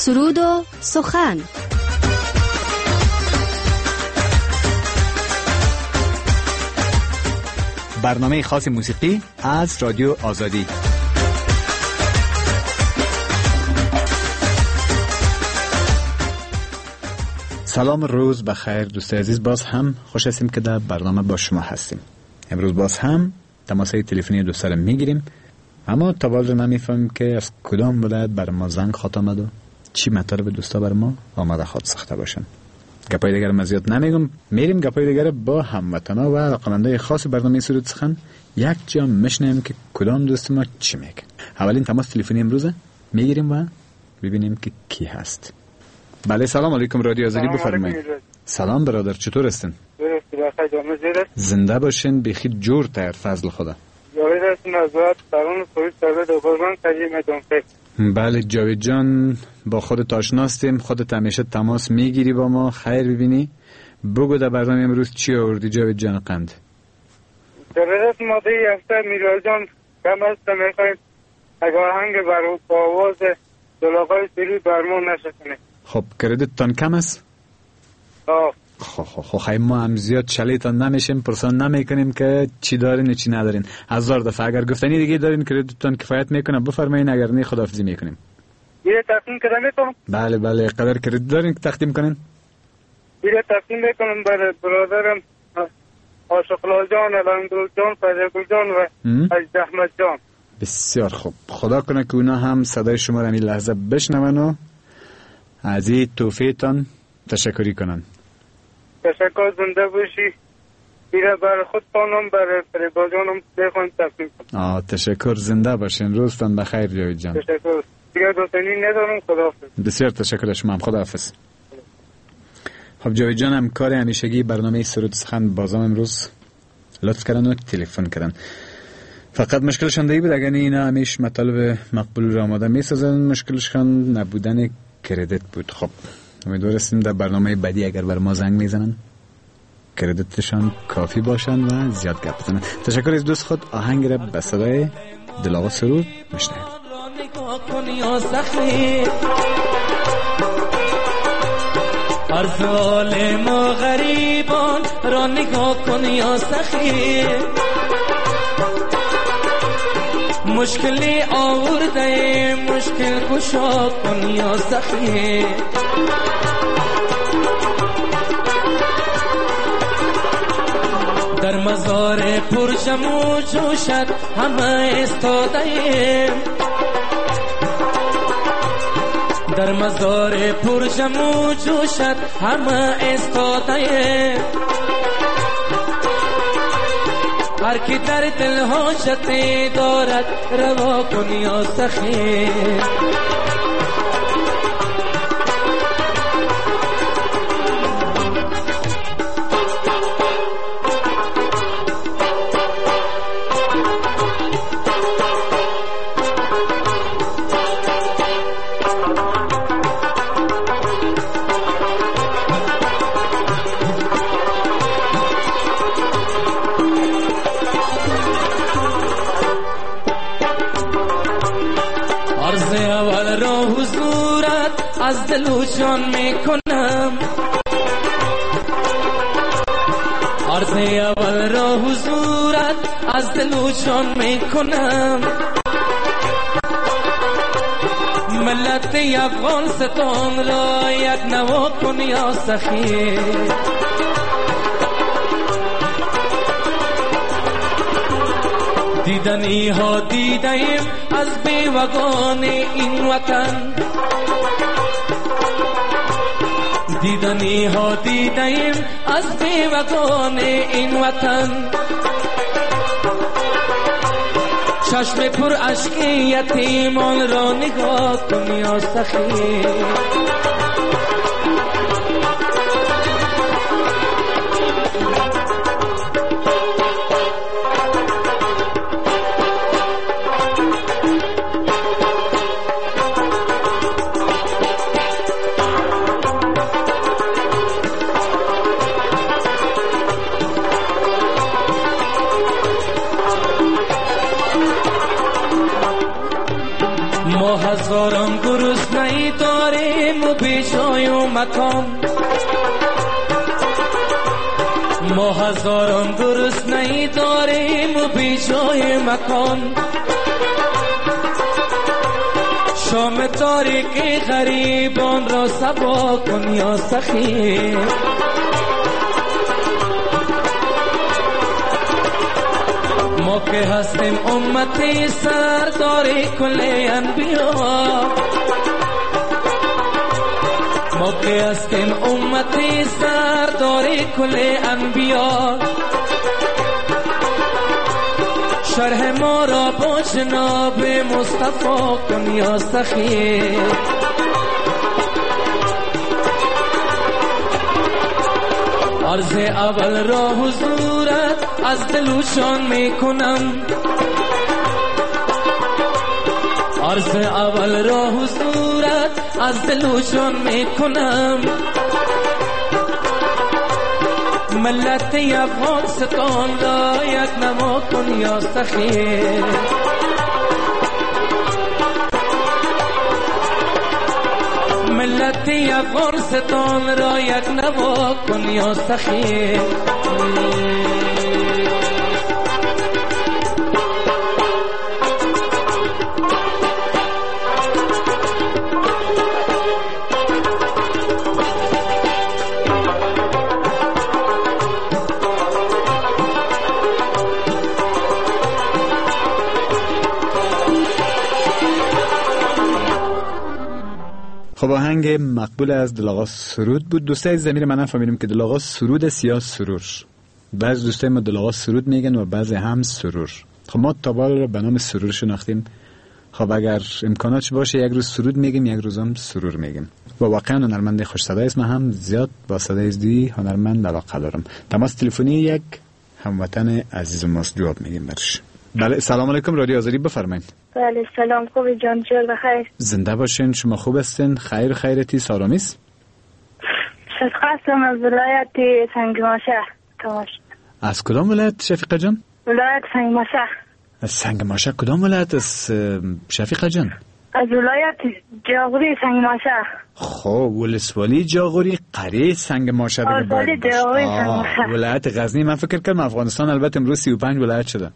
سرود و سخن. برنامه خاص موسیقی از رادیو آزادی. سلام، روز بخیر دوستای عزیز. باز هم خوش هستیم که در برنامه با شما هستیم. امروز باز هم تماسای تلفنی دوستا رو میگیریم، اما تا باز نمیفهمیم که از کدام ولایت بر ما زنگ خواهد آمد و چی مطالب دوستا بر ما آماده خواهد ساخته باشن. گپای دیگر ما زیاد نمیگم، میریم گپای دیگر با هموطنا و علاقه‌مندای خاص برنامه سرود سخن یک جا میشنیم که کدام دوست ما چی میگه. اولین تماس تلفنی امروزه میگیریم و ببینیم که کی هست. بله، سلام علیکم، رادیو آزادی، بفرمایید. سلام برادر، چطور هستین؟ زنده باشین، بخیر جور تر، فضل خدا. جاوید هستم از وقت سران سویس سرده دوباران کجی میدونفه. بله جاوید جان، با خودت آشناستیم، خودت همیشه تماس میگیری با ما. خیر ببینی، بگو در برنامه امروز چی آوردی جاوید جان قند؟ جاوید ماده ی هفته میلاد جان کم است، میخوایم اگر هنگ بر آواز دلاغای سری برمون نشکنه. خب کردیت تان کم است؟ آه خب خب خب خیلی ما هم زیاد شلیتان نمیشیم، پرسان نمیکنیم که چی دارین و چی ندارین. هزار دفعه اگر گفتنی دیگه دارین کردیتتان کفایت میکنه بفرمایین، اگر نه خداحافظی میکنیم. یه تقسیم کنم میکنم؟ بله بله، قدر کردیت دارین که تقدیم کنین؟ یه تقسیم میکنم برای برادرم آشقلال جان، الانگل جان، فجرگل جان و حجد احمد جان. بسیار خوب، خدا کنه که اونا هم صدای شما را این لحظه بشنون و از این توفیقتان تشکری کنن. تشکر، زنده باشی. بیره برای خود پانم برای فریبا جانم بخوان تقسیم کنم. آه تشکر، زنده باشین، روزتان بخیر جاوید جان. تشکر، دیگر دوستانی ندارم، خداحافظ. بسیار تشکر شما هم، خداحافظ. خب جاوید جان هم کار همیشگی برنامه سرود سخن بازم امروز لطف کردن و تلفن کردن. فقط مشکلشان دیگه بود، اگر اینا همیش مطالب مقبول را آماده میسازن، مشکلشان نبودن کردیت بود. خب امیدوار هستیم در برنامه بعدی اگر بر ما زنگ میزنن کردیتشان کافی باشن و زیاد گپ بزنن. تشکر از دوست خود. آهنگ را به صدای دلاغ سرود میشنویم. عرض عالم و غریبان را نگاه کن یا سخی، مشکلی آورده مشکل کشا کن یا سخی. در مزار پر جمع جوشد همه استاده، در مزار پر جمع جوشد همه استاده. هر کی در دل حاجتی دارد روا کن یا سخی. از دل و جان میکنم، عرض اول را حضورت از دل و جان میکنم. ملت افغانستان را یک نوا کن یا سخی. دیدنی ها دیدیم از بیوگان این وطن، دیدنی ها دیدیم از بیوگان این وطن. چشم پر اشک یتیمان را نگاه کن یا سخی. هزاران گرسنه‌ای داریم و مکان. ما هزاران درست نهی داریم و بی جای مکان. شام تاریک غریبان را سبا کن یا سخی. ما که هستیم امتی سرداری کل انبیا. ما که هستیم امتی سرداری کل انبیا. شرح ما را با جناب مصطفی کن یا سخی. عرض اول را حضورت از دل و جان می کنم. عرض اول را حضورت از دل و جان می کنم. ملت افغانستان را یک نما کن یا سخی. ملت افغانستان را یک نما کن یا سخی. خب آهنگ مقبول از دلاغا سرود بود. دوستای زمین من فهمیدم که دلاغا سرود است یا سرور. بعض دوستای ما دلاغا سرود میگن و بعضی هم سرور. خب ما تابال رو به نام سرور شناختیم. خب اگر امکاناتش باشه یک روز سرود میگیم، یک روز هم سرور میگیم. و واقعا هنرمند خوش صدای است. من هم زیاد با صدای زدی هنرمند علاقه دارم. تماس تلفنی یک هموطن عزیز ماست، جواب میگیم برش. بله سلام علیکم، رادیو آزادی بفرمایید. بله سلام، خوبی جان جل بخیر. زنده باشین، شما خوب هستین؟ خیر خیرتی سارامیست؟ شفیق هستم از ولایت سنگ ماشه. از کدام ولایت شفیقه جان؟ ولایت سنگ ماشه. از سنگ ماشه کدام ولایت است شفیقه جان؟ از ولایت جاغوری سنگ ماشه. خب ولسوالی جاغوری قریه سنگ ماشه دیگه باید باشه. ولایت غزنی. من فکر کردم افغانستان البته امروز سی و پنج ولایت شده.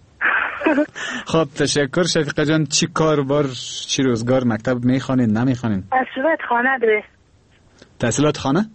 خب تشکر شفیقه جان. چی کار بار چی روزگار مکتب میخوانین نمیخوانین؟ تحصیلات خانه داره. تحصیلات خانه؟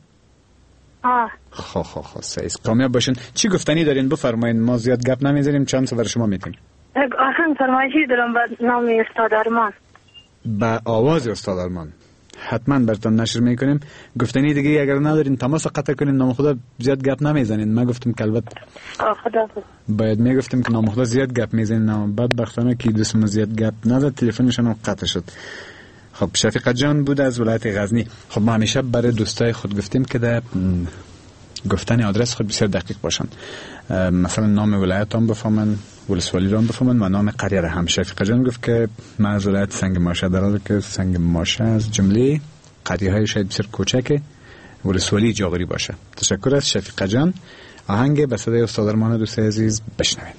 آه. خب خب خب سعید کامیاب باشین. چی گفتنی دارین بفرمایین، ما زیاد گپ نمیزنیم، چند سوال شما میتیم. یک آهنگ فرمایشی دارم با نام استاد ارمان. با آواز استاد ارمان حتما براتون نشر میکنیم. گفتنی دیگه اگر ندارین تماس قطع کنین. نام خدا زیاد گپ نمیزنین. ما گفتم که البته خدا باید میگفتیم که نام خدا زیاد گپ میزنین، اما بدبختانه که دوستم زیاد گپ نزد تلفنشون قطع شد. خب شفیقه جان بود از ولایت غزنی. خب ما همیشه برای دوستای خود گفتیم که در گفتن آدرس خود بسیار دقیق باشن. مثلا نام ولایت هم بفهمن، ولسوالی رو هم بفهمن و نام قریه رو هم. شفیقه جان گفت که من از ولایت سنگ ماشه، در حالی که سنگ ماشه از جمله قریه های شاید بسیار کوچک ولسوالی جاغوری باشه. تشکر از شفیقه جان. آهنگ به صدای استاد ارمان دوست عزیز بشنویم.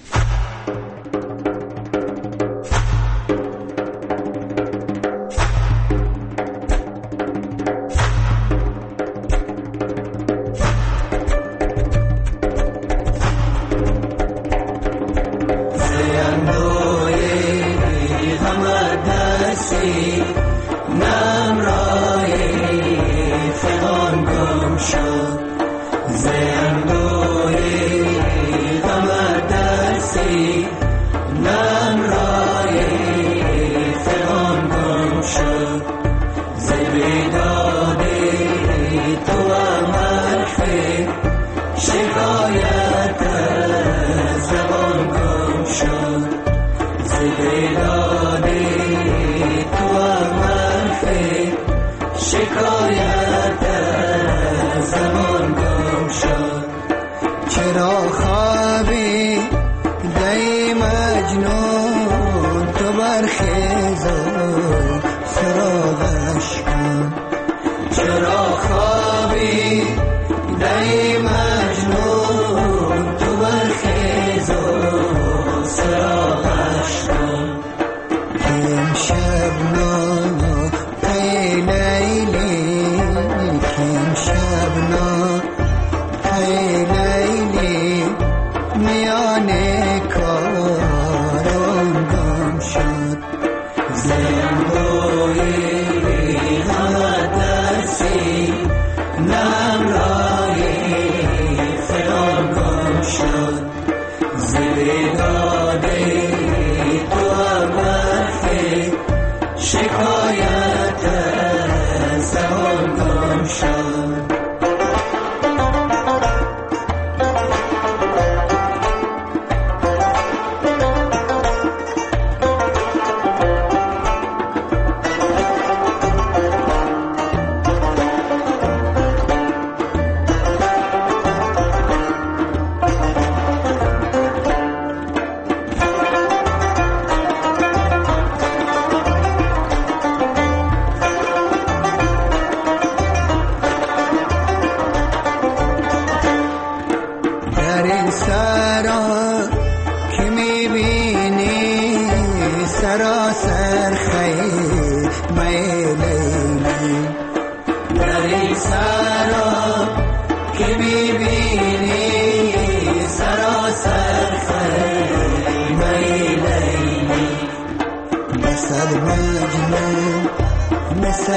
امشب نا پی لیلی کن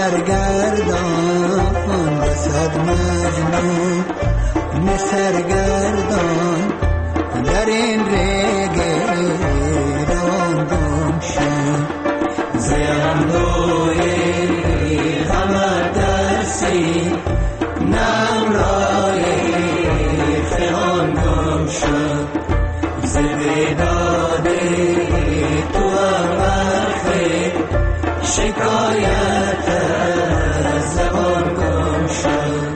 سرگردان بسد مجنون سرگردان در این ریگ روان گم شد زیاندوی غم درسی نمرای فیان گم شد زبیداد تو وقت شکایت زبان گم شد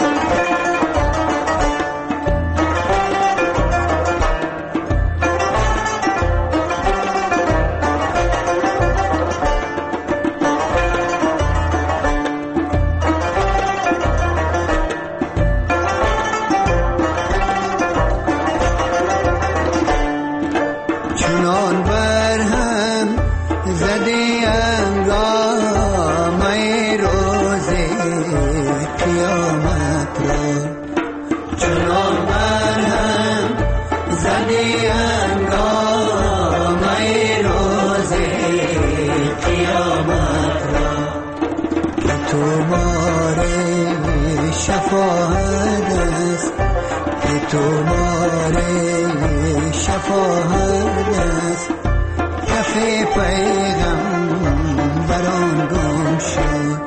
شفاعت است که تو ماره شفاعت است کف پیغمبران گم شد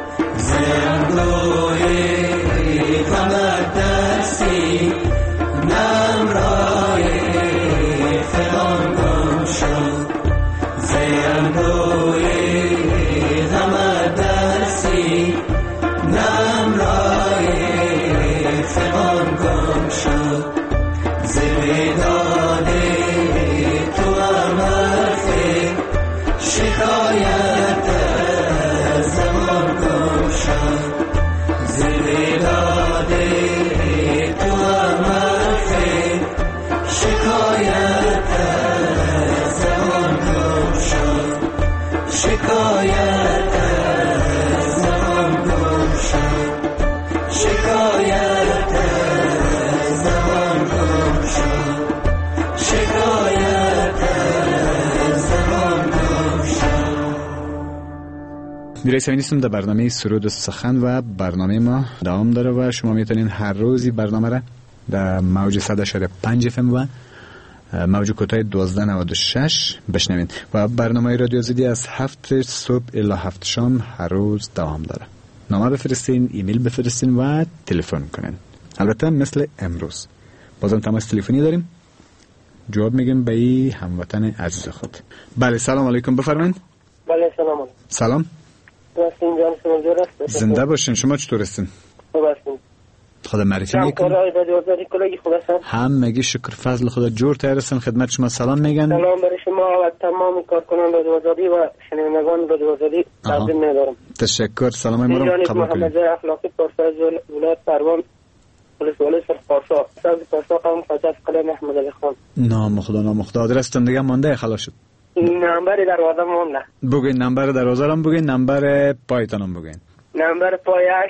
زندوی غم درسی نمرای فلان گم شد زندوی غم درسی نمرای فغان گم شد زبیداد تو مرفی شکایت زمان گم شد زبیداد تو مرفی شکایت زمان گم شد شکایت زمان گم شد شکایت زمان گم شد شکایت زمان گم شد. میرسیم نیستم در برنامه سرود و سخن و برنامه ما دوام داره و شما میتونین هر روزی برنامه را در موج صد و پنج اف ام و موج کوتاه دوازده نود و شش بشنوین و برنامه رادیو آزادی از هفت صبح الی هفت شام هر روز دوام داره. نامه بفرستین، ایمیل بفرستین و تلفن کنین. البته مثل امروز بازم تماس تلفنی داریم، جواب میگیم به این هموطن عزیز خود. بله سلام علیکم، بفرمایید. بله سلام علیکم. سلام. رستین جان سمجور است. زنده باشین. شما چطور هستین؟ خوب هستین. خدا معرفی میکنم. کارهای رادیو آزادی کلاگی خوب هستن. هم میگی شکر فضل خدا جور تر هستن. خدمت شما سلام میگن. سلام برای شما و تمام کارکنان رادیو آزادی و شنوندگان رادیو آزادی تقدیم می‌دارم. تشکر. سلام ما رو قبول کنید. محمد اخلاقی پارسا ولایت پروان پلیس ولایت پارسا ساز پارسا قوم خاطر قلم احمد علی خان. نام خدا نام خدا. آدرستون دیگه مونده خلاص شد. نمبر دروازه مونده. بگین نمبر دروازه هم بگین، نمبر پایتون بگین. نمبر پایش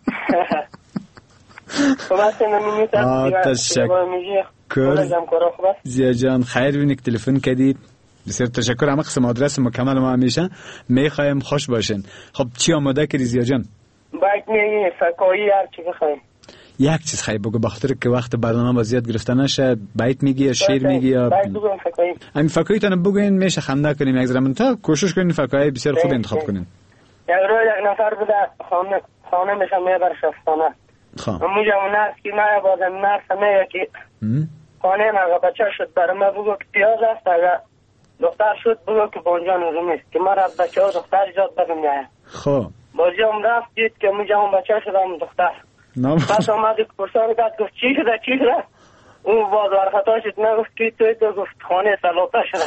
تشکر زیا جان. خیر بینید تلفن کردید، بسیار تشکر. همه قسم آدرس مکمل ما همیشه میخوایم خوش باشین. خب چی آماده کردی زیا جان؟ باید میگی فکایی هر چی بخوایم. یک چیز خیلی بگو بخاطر که وقت برنامه با زیاد گرفته نشه. بیت میگی یا شعر میگی یا باید بگویم فکایی؟ همین فکایی تانه بگوین میشه خنده کنیم یک زمان تا کوشش کنین فکایی بسیار خوب انتخاب کنین. یک روز یک نفر بوده خانه خانه میشه میبر شفتانه خب اونجا اون نرس که من بازم نرس میگه که خانه من بچه شد برای من بگو که پیاز است اگر دختر شد بگو که بانجا نزومی است که من از بچه ها دختر ایجاد بدم نیه. خب بازی هم رفت دید که اونجا اون بچه شد هم دختر پس آمده که پرسان کرد گفت چی شده چی شده اون باز ورخطا شد نگفت که توی تو گفت خانه سلاطه شده.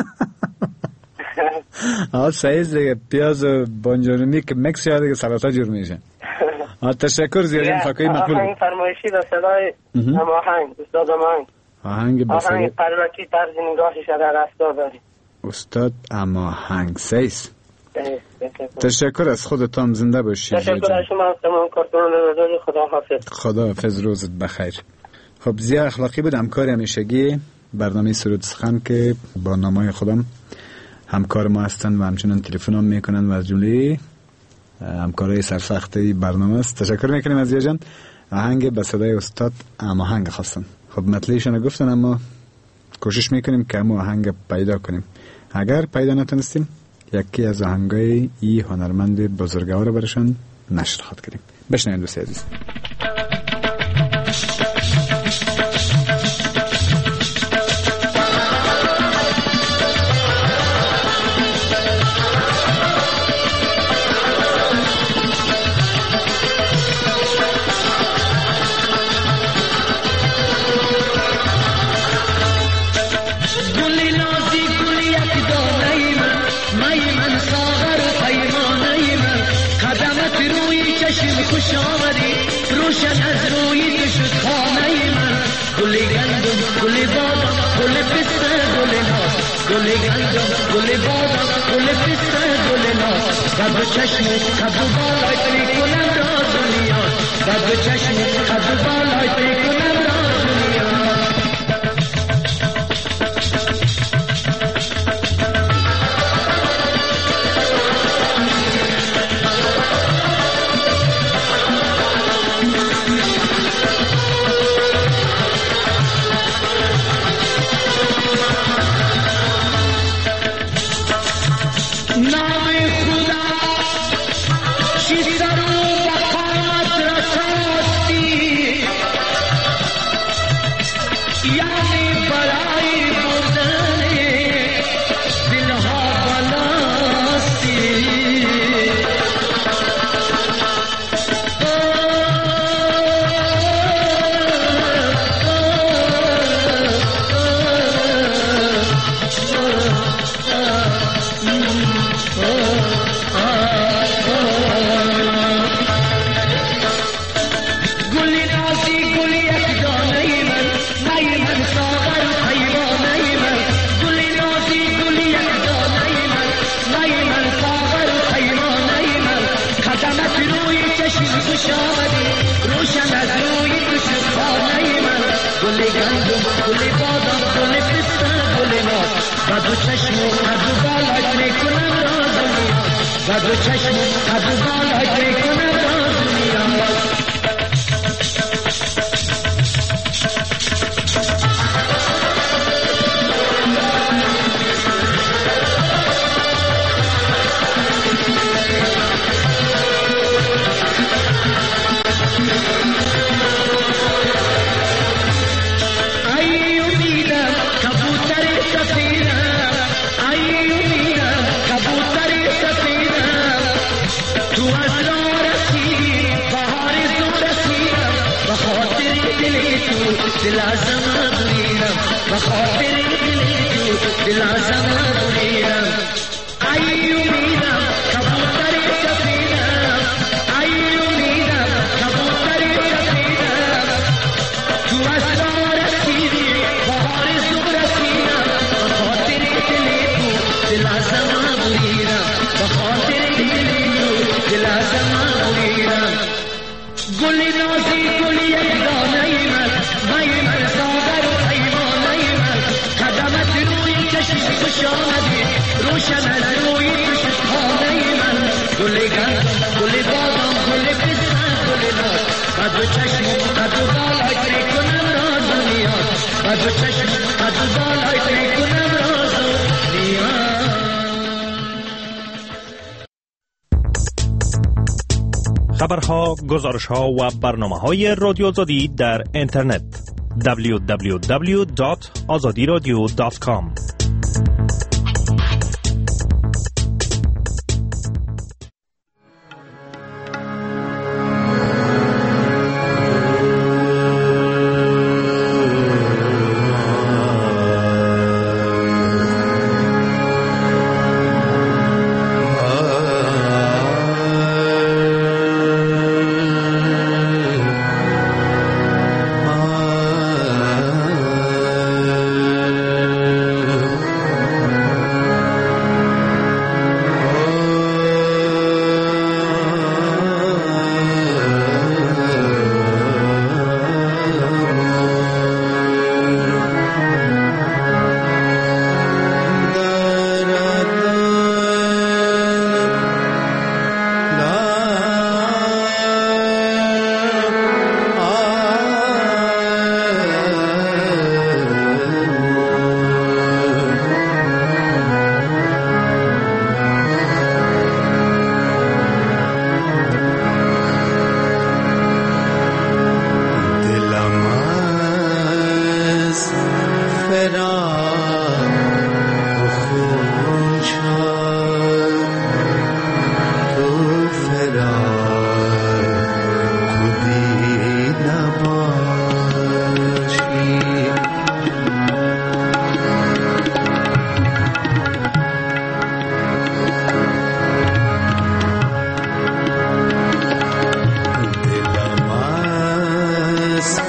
آه سعیز دیگه پیاز و بانجانونی که مکس شده دیگه سلاطه جور میشه. آه تشکر زیاد جان. فکایی مقبول. آهنگ فرمایشی به صدای آهنگ استاد آهنگ آهنگ به صدای آهنگ قلبکی طرز نگاهی شده رفتار داری استاد آهنگ سعیز. تشکر از خودتان. زنده باشی. تشکر از شما. تمام کارکنان رادیو خدا حافظ. خدا حافظ. روزت بخیر. خب زیا اخلاقی بود همکار همیشگی برنامه سرود سخن که با نامای خودم همکار ما هستن و همچنان تلفن هم میکنن و از جمله همکارای سرسخته برنامه است. تشکر میکنیم از جان. آهنگ به صدای استاد آهنگ خواستن. خب مطلعیشون گفتن، اما کوشش میکنیم که همون آهنگ پیدا کنیم. اگر پیدا نتونستیم یکی از آهنگای ای هنرمند بزرگوار رو برشان نشر خواهد کنیم. بشنوید دوست عزیز. خوش آمدی روشن از روی تو شد خانه من، گل گندم گل بادام گل پسته گل ناز، گل گندم گل بادام گل پسته گل ناز، قد و چشم قد و بالای پری کنم راز و نیاز، قد و چشم قد و بالای پری کنم راز و نیاز. خبرها، گزارشها و برنامه‌های رادیو آزادی در اینترنت دبلیو دبلیو دبلیو دات آزادی رادیو دات کام. Ah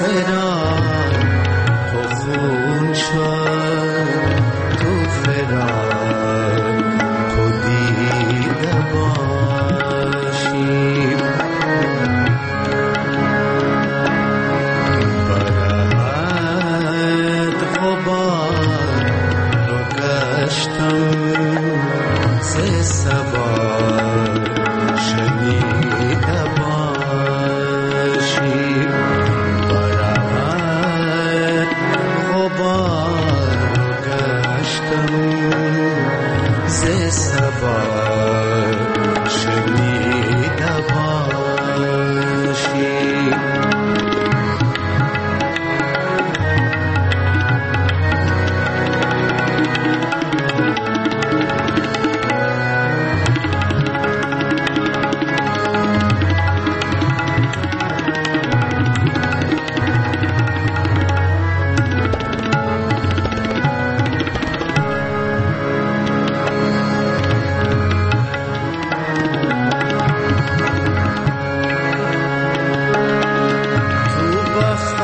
بخت